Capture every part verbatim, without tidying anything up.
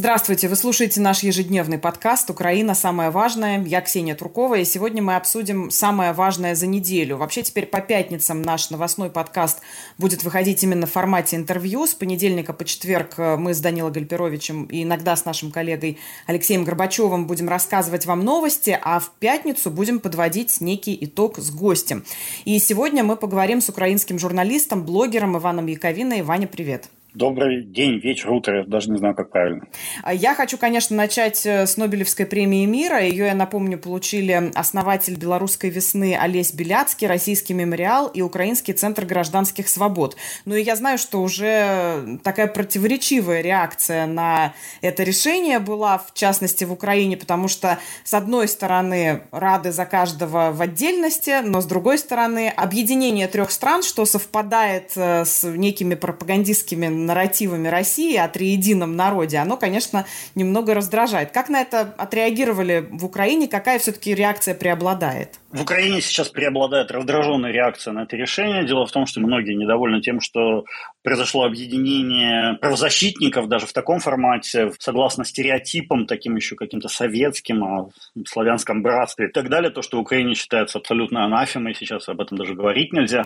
Здравствуйте, вы слушаете наш ежедневный подкаст «Украина. Самое важное». Я Ксения Туркова, и сегодня мы обсудим самое важное за неделю. Вообще теперь по пятницам наш новостной подкаст будет выходить именно в формате интервью. С понедельника по четверг мы с Данилой Гальперовичем и иногда с нашим коллегой Алексеем Горбачевым будем рассказывать вам новости, а в пятницу будем подводить некий итог с гостем. И сегодня мы поговорим с украинским журналистом, блогером Иваном Яковиной. Ваня, привет. Добрый день, вечер, утро, я даже не знаю, как правильно. Я хочу, конечно, начать с Нобелевской премии мира. Ее, я напомню, получили основатель «Белорусской весны» Олесь Беляцкий, Российский мемориал и Украинский центр гражданских свобод. Ну и я знаю, что уже такая противоречивая реакция на это решение была, в частности, в Украине, потому что, с одной стороны, рады за каждого в отдельности, но, с другой стороны, объединение трех стран, что совпадает с некими пропагандистскими нарративами России о триедином народе, оно, конечно, немного раздражает. Как на это отреагировали в Украине? Какая все-таки реакция преобладает? В Украине сейчас преобладает раздраженная реакция на это решение. Дело в том, что многие недовольны тем, что произошло объединение правозащитников даже в таком формате, согласно стереотипам, таким еще каким-то советским, о славянском братстве и так далее. То, что в Украине считается абсолютно анафемой, сейчас об этом даже говорить нельзя.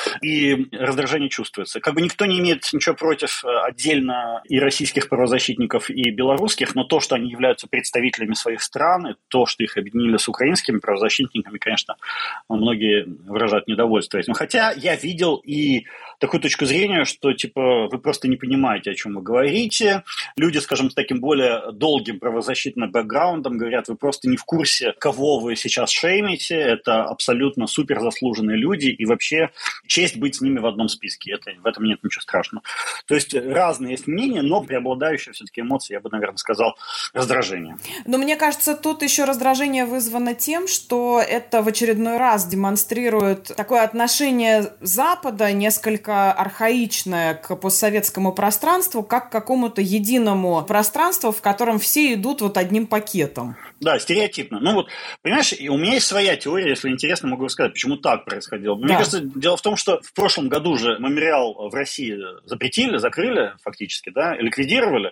И раздражение чувствуется. Как бы никто не имеет ничего против отдельно и российских правозащитников, и белорусских, но то, что они являются представителями своих стран, и то, что их объединили с украинскими правозащитниками, конечно, многие выражают недовольство этим. Хотя я видел и такую точку зрения, что типа вы просто не понимаете, о чем вы говорите. Люди, скажем, с таким более долгим правозащитным бэкграундом говорят, вы просто не в курсе, кого вы сейчас шеймите. Это абсолютно супер заслуженные люди, и вообще честь быть с ними в одном списке. Это, в этом нет ничего страшного. То есть разные есть мнения, но преобладающая все-таки эмоция, я бы, наверное, сказал, раздражение. Но мне кажется, тут еще раздражение вызвано тем, что это в очередной раз демонстрирует такое отношение Запада, несколько архаичное к постсоветскому пространству, как к какому-то единому пространству, в котором все идут вот одним пакетом. Да, стереотипно. Ну вот, понимаешь, у меня есть своя теория, если интересно, могу рассказать, почему так происходило. Мне да. кажется, дело в том, что в прошлом году же мемориал в России запретили, закрыли фактически, да, ликвидировали.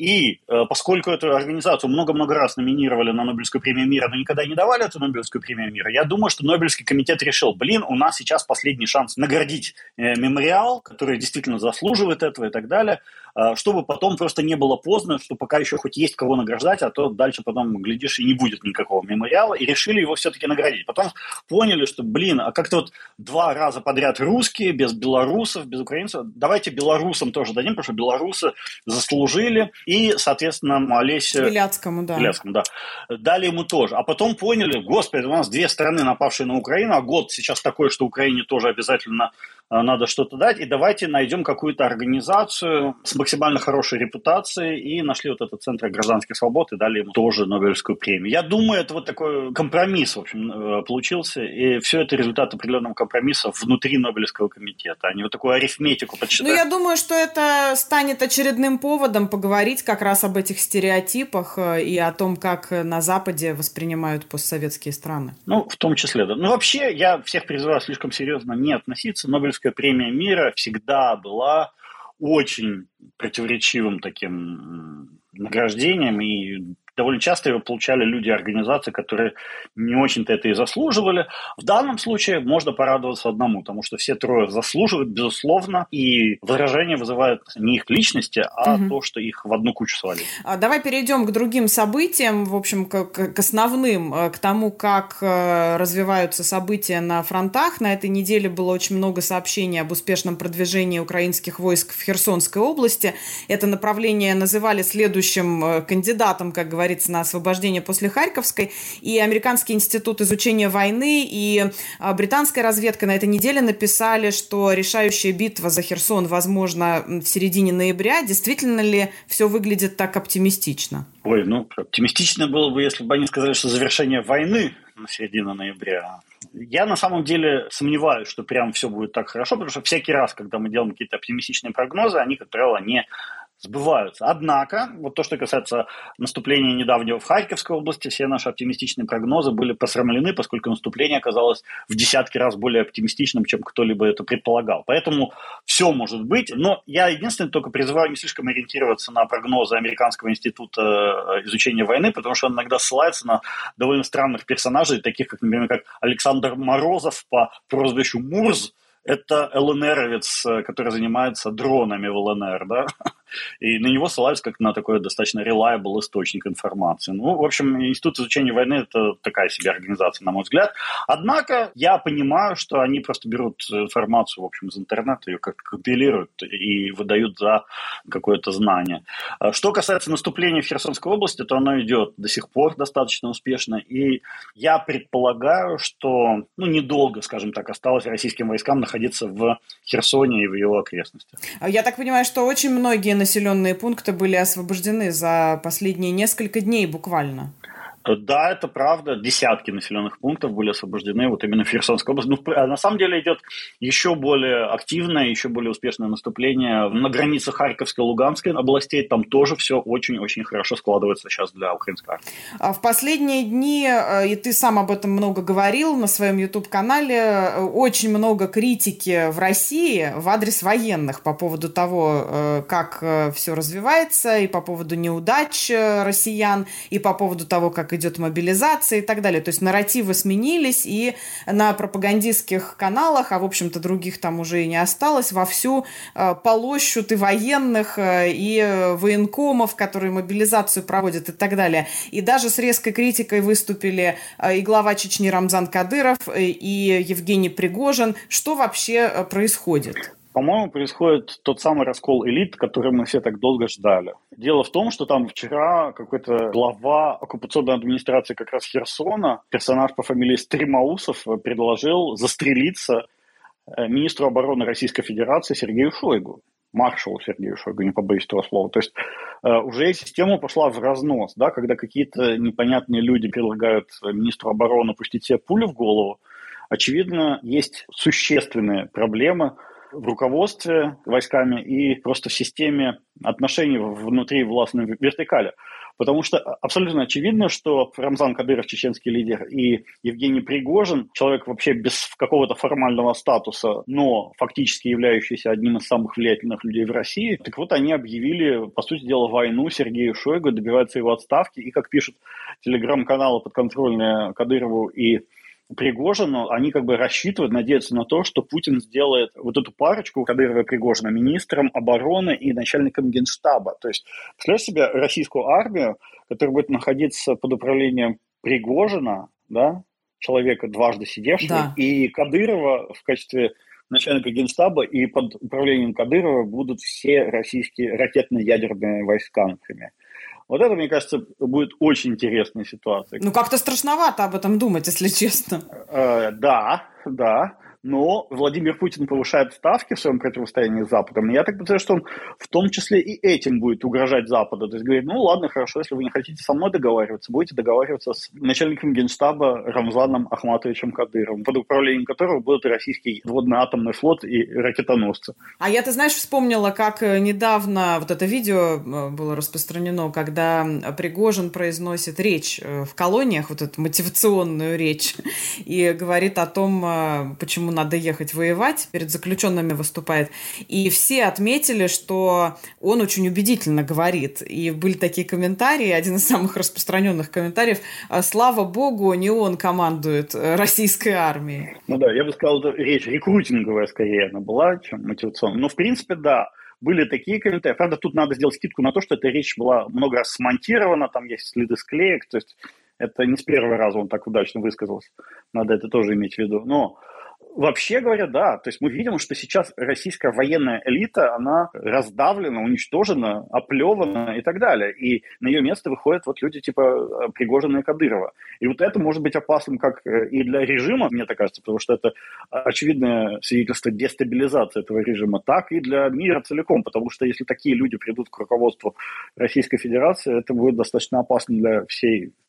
И э, поскольку эту организацию много-много раз номинировали на Нобелевскую премию мира, но никогда не давали эту Нобелевскую премию мира, я думаю, что Нобелевский комитет решил, блин, у нас сейчас последний шанс наградить э, мемориал, который действительно заслуживает этого и так далее, э, чтобы потом просто не было поздно, что пока еще хоть есть кого награждать, а то дальше потом, глядишь, и не будет никакого мемориала, и решили его все-таки наградить. Потом поняли, что, блин, а как-то вот два раза подряд русские, без белорусов, без украинцев, давайте белорусам тоже дадим, потому что белорусы заслужили, и, соответственно, Олесе... Беляцкому, да. Беляцкому, да. Дали ему тоже. А потом поняли, господи, у нас две страны, напавшие на Украину, а год сейчас такой, что Украине тоже обязательно надо что-то дать, и давайте найдем какую-то организацию с максимально хорошей репутацией, и нашли вот этот Центр гражданских свобод, и дали ему тоже Нобелевскую премию. Я думаю, это вот такой компромисс, в общем, получился, и все это результат определенного компромисса внутри Нобелевского комитета. Они вот такую арифметику подсчитали. Ну, я думаю, что это станет очередным поводом поговорить как раз об этих стереотипах и о том, как на Западе воспринимают постсоветские страны. Ну, в том числе, да. Ну, вообще, я всех призываю слишком серьезно не относиться. Нобелевская премия мира всегда была очень противоречивым таким награждением, и довольно часто его получали люди организации, которые не очень-то это и заслуживали. В данном случае можно порадоваться одному, потому что все трое заслуживают, безусловно, и возражение вызывает не их личности, а угу. то, что их в одну кучу свалили. Давай перейдем к другим событиям, в общем, к, к основным, к тому, как развиваются события на фронтах. На этой неделе было очень много сообщений об успешном продвижении украинских войск в Херсонской области. Это направление называли следующим кандидатом, как говорится, на освобождение после Харьковской, и Американский институт изучения войны, и британская разведка на этой неделе написали, что решающая битва за Херсон возможна в середине ноября. Действительно ли все выглядит так оптимистично? Ой, ну, оптимистично было бы, если бы они сказали, что завершение войны на середину ноября. Я на самом деле сомневаюсь, что прям все будет так хорошо, потому что всякий раз, когда мы делаем какие-то оптимистичные прогнозы, они, как правило, не сбываются. Однако, вот то, что касается наступления недавнего в Харьковской области, все наши оптимистичные прогнозы были посрамлены, поскольку наступление оказалось в десятки раз более оптимистичным, чем кто-либо это предполагал. Поэтому все может быть, но я единственное только призываю не слишком ориентироваться на прогнозы Американского института изучения войны, потому что он иногда ссылается на довольно странных персонажей, таких как, например, как Александр Морозов по прозвищу Мурз. Это ЛНРовец, который занимается дронами в ЛНР, да, и на него ссылаются как на такой достаточно reliable источник информации. Ну, в общем, Институт изучения войны – это такая себе организация, на мой взгляд. Однако я понимаю, что они просто берут информацию, в общем, из интернета, ее как-то компилируют и выдают за какое-то знание. Что касается наступления в Херсонской области, то оно идет до сих пор достаточно успешно, и я предполагаю, что, ну, недолго, скажем так, осталось российским войскам находиться в Херсоне и в его окрестностях. Я так понимаю, что очень многие населенные пункты были освобождены за последние несколько дней буквально. Да, это правда. Десятки населенных пунктов были освобождены вот именно в Херсонской области. Ну, на самом деле идет еще более активное, еще более успешное наступление на границе Харьковской и Луганской областей. Там тоже все очень-очень хорошо складывается сейчас для украинской армии. В последние дни, и ты сам об этом много говорил на своем YouTube-канале, очень много критики в России в адрес военных по поводу того, как все развивается, и по поводу неудач россиян, и по поводу того, как идет мобилизация и так далее. То есть нарративы сменились, и на пропагандистских каналах, а в общем-то других там уже и не осталось, вовсю э, полощут и военных, э, и военкомов, которые мобилизацию проводят и так далее. И даже с резкой критикой выступили э, и глава Чечни Рамзан Кадыров, э, и Евгений Пригожин. Что вообще э, происходит? По-моему, происходит тот самый раскол элит, который мы все так долго ждали. Дело в том, что там вчера какой-то глава оккупационной администрации как раз Херсона, персонаж по фамилии Стремоусов, предложил застрелиться министру обороны Российской Федерации Сергею Шойгу. Маршалу Сергею Шойгу, не побоюсь этого слова. То есть э, уже система пошла в разнос, да, когда какие-то непонятные люди предлагают министру обороны пустить себе пулю в голову. Очевидно, есть существенные проблемы в руководстве войсками и просто в системе отношений внутри властной вертикали. Потому что абсолютно очевидно, что Рамзан Кадыров, чеченский лидер, и Евгений Пригожин, человек вообще без какого-то формального статуса, но фактически являющийся одним из самых влиятельных людей в России, так вот они объявили, по сути дела, войну Сергею Шойгу, добиваются его отставки. И, как пишут телеграм-каналы подконтрольные Кадырову и Пригожину, они как бы рассчитывают, надеются на то, что Путин сделает вот эту парочку Кадырова и Пригожина министром обороны и начальником генштаба. То есть, представляешь себе российскую армию, которая будет находиться под управлением Пригожина, да, человека дважды сидевшего, да, и Кадырова в качестве начальника генштаба, и под управлением Кадырова будут все российские ракетно-ядерные войска, например. Вот это, мне кажется, будет очень интересная ситуация. Ну, как-то страшновато об этом думать, если честно. Э, да, да. Но Владимир Путин повышает ставки в своем противостоянии с Западом. И я так понимаю, что он в том числе и этим будет угрожать Западу. То есть говорит, ну ладно, хорошо, если вы не хотите со мной договариваться, будете договариваться с начальником генштаба Рамзаном Ахматовичем Кадыровым, под управлением которого будет и российский водно-атомный флот и ракетоносцы. А я, ты знаешь, вспомнила, как недавно вот это видео было распространено, когда Пригожин произносит речь в колониях, вот эту мотивационную речь, и говорит о том, почему надо ехать воевать, перед заключенными выступает. И все отметили, что он очень убедительно говорит. И были такие комментарии, один из самых распространенных комментариев: «Слава богу, не он командует российской армией». Ну да, я бы сказал, это речь рекрутинговая скорее она была, чем мотивационная. Но в принципе, да, были такие комментарии. Правда, тут надо сделать скидку на то, что эта речь была много раз смонтирована, там есть следы склеек, то есть это не с первого раза он так удачно высказался. Надо это тоже иметь в виду. Но вообще говоря, да, то есть мы видим, что сейчас российская военная элита, она раздавлена, уничтожена, оплевана и так далее. И на ее место выходят вот люди типа Пригожина и Кадырова. И вот это может быть опасным как и для режима, мне так кажется, потому что это очевидное свидетельство дестабилизации этого режима, так и для мира целиком, потому что если такие люди придут к руководству Российской Федерации, это будет достаточно опасно для всей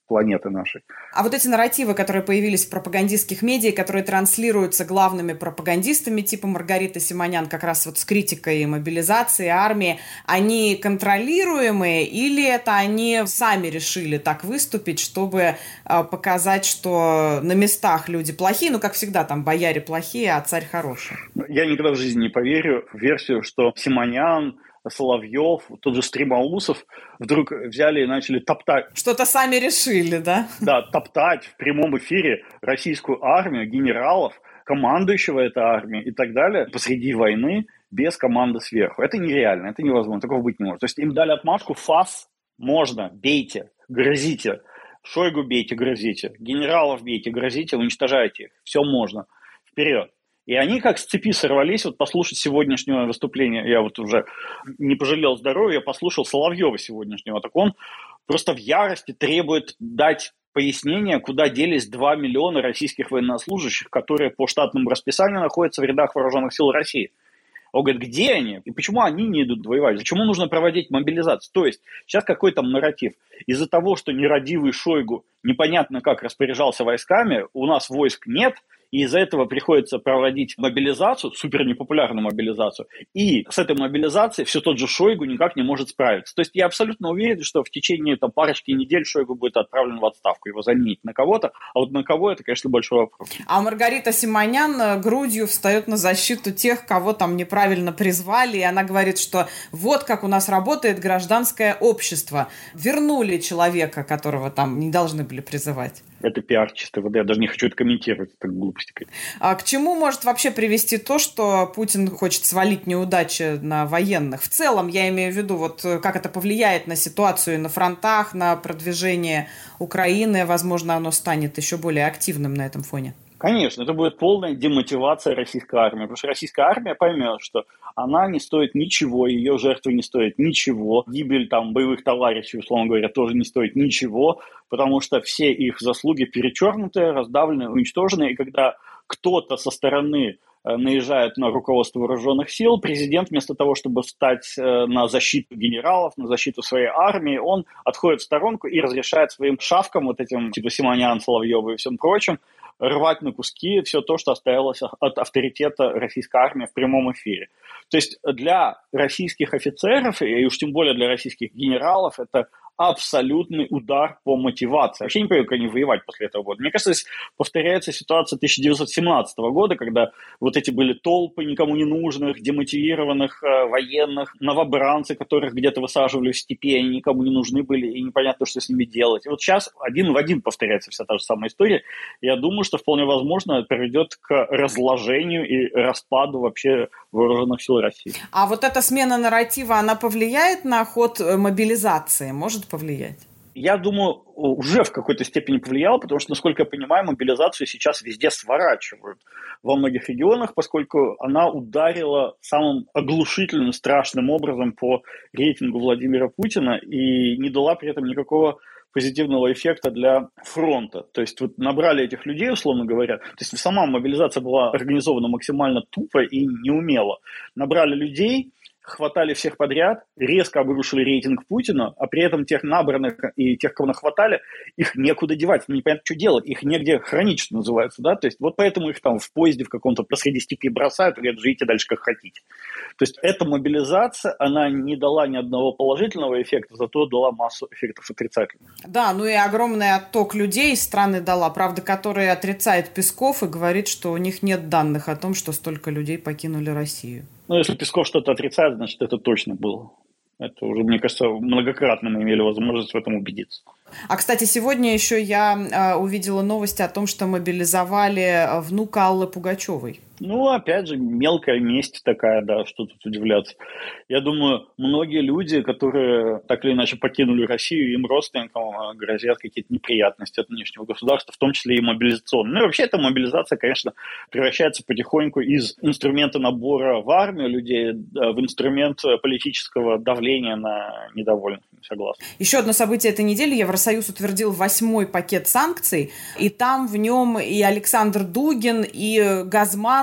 планеты нашей. А вот эти нарративы, которые появились в пропагандистских медиа, которые транслируются главными пропагандистами типа Маргариты Симонян, как раз вот с критикой мобилизации, армии, они контролируемые или это они сами решили так выступить, чтобы показать, что на местах люди плохие, ну, как всегда, там бояре плохие, а царь хороший? Я никогда в жизни не поверю в версию, что Симонян, Соловьев, тот же Стремоусов вдруг взяли и начали топтать. Что-то сами решили, да? Да, топтать в прямом эфире российскую армию, генералов, командующего этой армией и так далее посреди войны без команды сверху. Это нереально, это невозможно, такого быть не может. То есть им дали отмашку: фас можно, бейте, грозите. Шойгу бейте, грозите. Генералов бейте, грозите, уничтожайте их. Все можно. Вперед. И они как с цепи сорвались. Вот послушать сегодняшнее выступление, я вот уже не пожалел здоровья, послушал Соловьева сегодняшнего. Так он просто в ярости требует дать пояснение, куда делись два миллиона российских военнослужащих, которые по штатному расписанию находятся в рядах вооруженных сил России. Он говорит, где они? И почему они не идут воевать? Почему нужно проводить мобилизацию? То есть сейчас какой там нарратив? Из-за того, что нерадивый Шойгу непонятно как распоряжался войсками, у нас войск нет, и из-за этого приходится проводить мобилизацию, супер непопулярную мобилизацию, и с этой мобилизацией все тот же Шойгу никак не может справиться. То есть я абсолютно уверен, что в течение там, парочки недель Шойгу будет отправлен в отставку, его заменить на кого-то, а вот на кого это, конечно, большой вопрос. А Маргарита Симонян грудью встает на защиту тех, кого там неправильно призвали, и она говорит, что вот как у нас работает гражданское общество. Вернули человека, которого там не должны были призывать. Это пиар чистой воды, я даже не хочу это комментировать, это глупости. А к чему может вообще привести то, что Путин хочет свалить неудачи на военных? В целом, я имею в виду, вот как это повлияет на ситуацию на фронтах, на продвижение Украины, возможно, оно станет еще более активным на этом фоне? Конечно, это будет полная демотивация российской армии, потому что российская армия поймет, что она не стоит ничего, ее жертвы не стоят ничего, гибель там боевых товарищей, условно говоря, тоже не стоит ничего, потому что все их заслуги перечеркнуты, раздавлены, уничтожены, и когда кто-то со стороны наезжает на руководство вооруженных сил, президент вместо того, чтобы встать на защиту генералов, на защиту своей армии, он отходит в сторонку и разрешает своим шавкам, вот этим типа Симонян, Соловьева и всем прочим, рвать на куски все то, что осталось от авторитета российской армии в прямом эфире. То есть для российских офицеров, и уж тем более для российских генералов, это абсолютный удар по мотивации. Вообще не понимаю, как они воевать после этого года. Мне кажется, здесь повторяется ситуация тысяча девятьсот семнадцатого года, когда вот эти были толпы никому не нужных, демотивированных э, военных, новобранцы, которых где-то высаживали в степи, они никому не нужны были, и непонятно, что с ними делать. И вот сейчас один в один повторяется вся та же самая история. Я думаю, что вполне возможно это приведет к разложению и распаду вообще вооруженных сил России. А вот эта смена нарратива, она повлияет на ход мобилизации? Может повлиять? Я думаю, уже в какой-то степени повлияло, потому что, насколько я понимаю, мобилизацию сейчас везде сворачивают во многих регионах, поскольку она ударила самым оглушительным, страшным образом по рейтингу Владимира Путина и не дала при этом никакого позитивного эффекта для фронта. То есть вот набрали этих людей, условно говоря, то есть сама мобилизация была организована максимально тупо и неумело. Набрали людей, хватали всех подряд, резко обрушили рейтинг Путина, а при этом тех набранных и тех, кого нахватали, их некуда девать, ну, непонятно, что делать, их негде хранить, что называется, да, то есть вот поэтому их там в поезде в каком-то посреди степи бросают и говорят, живите дальше как хотите. То есть эта мобилизация, она не дала ни одного положительного эффекта, зато дала массу эффектов отрицательных. Да, ну и огромный отток людей из страны дала, правда, который отрицает Песков и говорит, что у них нет данных о том, что столько людей покинули Россию. Ну, если Песков что-то отрицает, значит, это точно было. Это уже, мне кажется, многократно мы имели возможность в этом убедиться. А, кстати, сегодня еще я э, увидела новости о том, что мобилизовали внука Аллы Пугачевой. Ну, опять же, мелкая месть такая, да, что тут удивляться. Я думаю, многие люди, которые так или иначе покинули Россию, им родственникам грозят какие-то неприятности от внешнего государства, в том числе и мобилизационные. Ну и вообще эта мобилизация, конечно, превращается потихоньку из инструмента набора в армию людей в инструмент политического давления на недовольных, согласен. Еще одно событие этой недели. Евросоюз утвердил восьмой пакет санкций, и там в нем и Александр Дугин, и Газманов,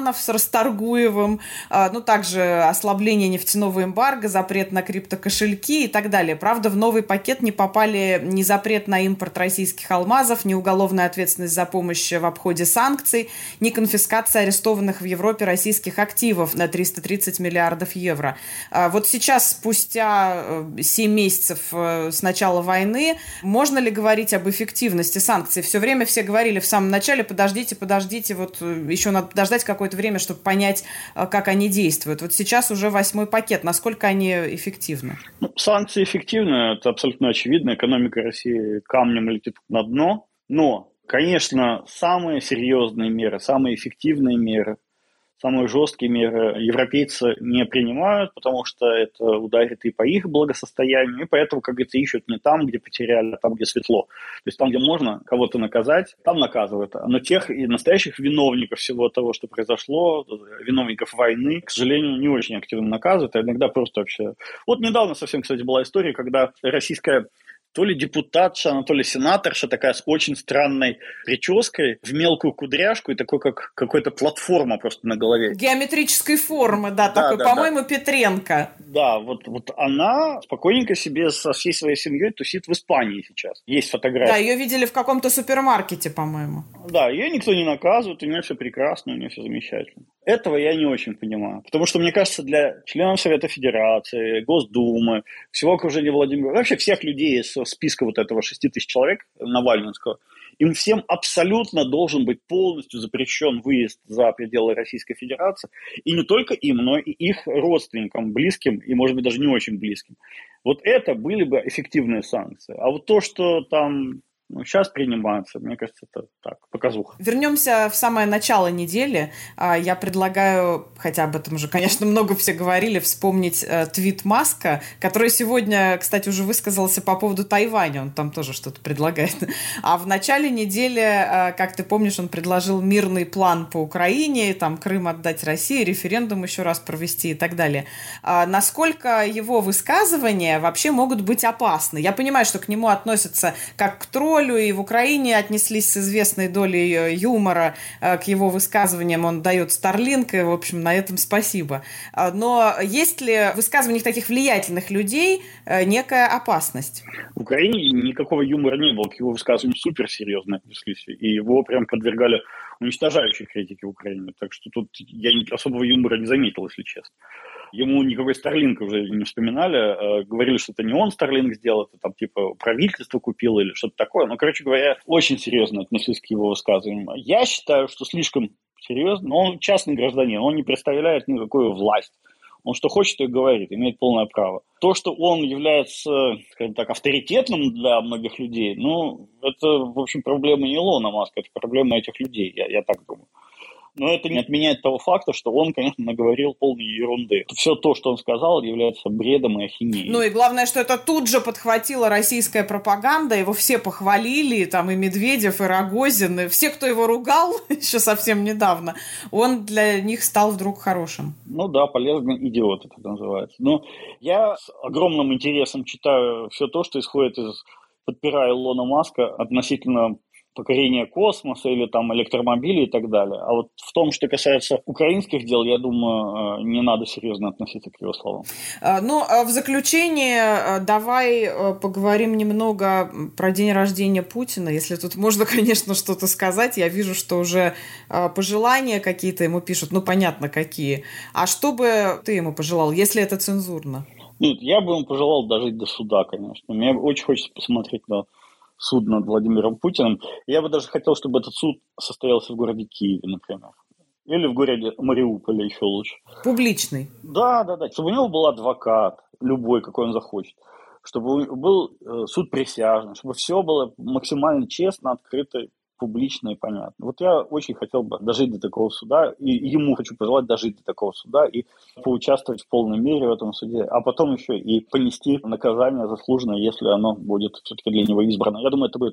Романов с Расторгуевым, ну, также ослабление нефтяного эмбарго, запрет на криптокошельки и так далее. Правда, в новый пакет не попали ни запрет на импорт российских алмазов, ни уголовная ответственность за помощь в обходе санкций, ни конфискация арестованных в Европе российских активов на триста тридцать миллиардов евро. Вот сейчас, спустя семь месяцев с начала войны, можно ли говорить об эффективности санкций? Все время все говорили в самом начале: подождите, подождите, вот еще надо подождать какое-то время, чтобы понять, как они действуют. Вот сейчас уже восьмой пакет. Насколько они эффективны? Ну, санкции эффективны, это абсолютно очевидно. Экономика России камнем летит на дно. Но, конечно, самые серьезные меры, самые эффективные меры, самые жесткие меры европейцы не принимают, потому что это ударит и по их благосостоянию, и поэтому, как говорится, ищут не там, где потеряли, а там, где светло. То есть там, где можно кого-то наказать, там наказывают. Но тех и настоящих виновников всего того, что произошло, виновников войны, к сожалению, не очень активно наказывают, а иногда просто вообще... Вот недавно совсем, кстати, была история, когда российская то ли депутатша, она, то ли сенаторша, такая с очень странной прической, в мелкую кудряшку и такой, как какая-то платформа просто на голове. Геометрической формы, да, да такой, да, по-моему, да. Петренко. Да, вот, вот она спокойненько себе со всей своей семьей тусит в Испании сейчас. Есть фотографии. Да, ее видели в каком-то супермаркете, по-моему. Да, ее никто не наказывает, у нее все прекрасно, у нее все замечательно. Этого я не очень понимаю. Потому что, мне кажется, для членов Совета Федерации, Госдумы, всего окружения Владимира, вообще всех людей из списка вот этого шести тысяч человек навальнинского, им всем абсолютно должен быть полностью запрещен выезд за пределы Российской Федерации. И не только им, но и их родственникам, близким и, может быть, даже не очень близким. Вот это были бы эффективные санкции. А вот то, что там... Ну, сейчас принимается, мне кажется, это так, показуха. Вернемся в самое начало недели. Я предлагаю, хотя об этом уже, конечно, много все говорили, вспомнить э, твит Маска, который сегодня, кстати, уже высказался по поводу Тайваня. Он там тоже что-то предлагает. А в начале недели, э, как ты помнишь, он предложил мирный план по Украине, там Крым отдать России, референдум еще раз провести и так далее. А насколько его высказывания вообще могут быть опасны? Я понимаю, что к нему относятся как к троллю, и в Украине отнеслись с известной долей юмора к его высказываниям. Он дает Starlink, и, в общем, на этом спасибо. Но есть ли в высказываниях таких влиятельных людей некая опасность? В Украине никакого юмора не было, к его высказываниям суперсерьезно отнеслись, и его прям подвергали уничтожающей критике в Украине. Так что тут я особого юмора не заметил, если честно. Ему никакой Starlink уже не вспоминали. Говорили, что это не он Starlink сделал, это там типа правительство купило или что-то такое. Но, короче говоря, очень серьезно отнеслись к его высказываниям. Я считаю, что слишком серьезно. Но он частный гражданин, он не представляет никакую власть. Он что хочет, то и говорит, имеет полное право. То, что он является, скажем так, авторитетным для многих людей, ну, это, в общем, проблема не Илона Маска, это проблема этих людей, я, я так думаю. Но это не отменяет того факта, что он, конечно, наговорил полной ерунды. Все то, что он сказал, является бредом и ахинеей. Ну и главное, что это тут же подхватила российская пропаганда, его все похвалили, там и Медведев, и Рогозин, и все, кто его ругал еще совсем недавно, он для них стал вдруг хорошим. Ну да, полезный идиот это называется. Но я с огромным интересом читаю все то, что исходит из подпирая Илона Маска относительно покорение космоса или там электромобилей и так далее. А вот в том, что касается украинских дел, я думаю, не надо серьезно относиться к его словам. Ну, в заключение давай поговорим немного про день рождения Путина. Если тут можно, конечно, что-то сказать. Я вижу, что уже пожелания какие-то ему пишут. Ну, понятно, какие. А что бы ты ему пожелал, если это цензурно? Нет, я бы ему пожелал дожить до суда, конечно. Мне очень хочется посмотреть на суд над Владимиром Путиным. Я бы даже хотел, чтобы этот суд состоялся в городе Киеве, например. Или в городе Мариуполе, еще лучше. Публичный. Да, да, да. Чтобы у него был адвокат, любой, какой он захочет. Чтобы был суд присяжных, чтобы все было максимально честно, открыто, публично и понятно. Вот я очень хотел бы дожить до такого суда, и ему хочу пожелать дожить до такого суда и поучаствовать в полной мере в этом суде, а потом еще и понести наказание заслуженное, если оно будет все-таки для него избрано. Я думаю, это будет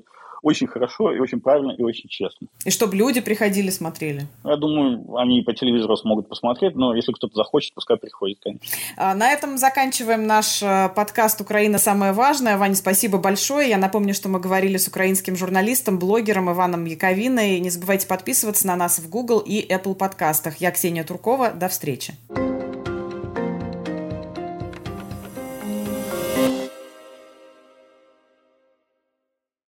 очень хорошо и очень правильно и очень честно. И чтобы люди приходили, смотрели? Я думаю, они по телевизору смогут посмотреть, но если кто-то захочет, пускай приходит, конечно. На этом заканчиваем наш подкаст «Украина. Самое важное». Ваня, спасибо большое. Я напомню, что мы говорили с украинским журналистом, блогером Иваном Яковиной. Не забывайте подписываться на нас в Google и Apple подкастах. Я Ксения Туркова. До встречи.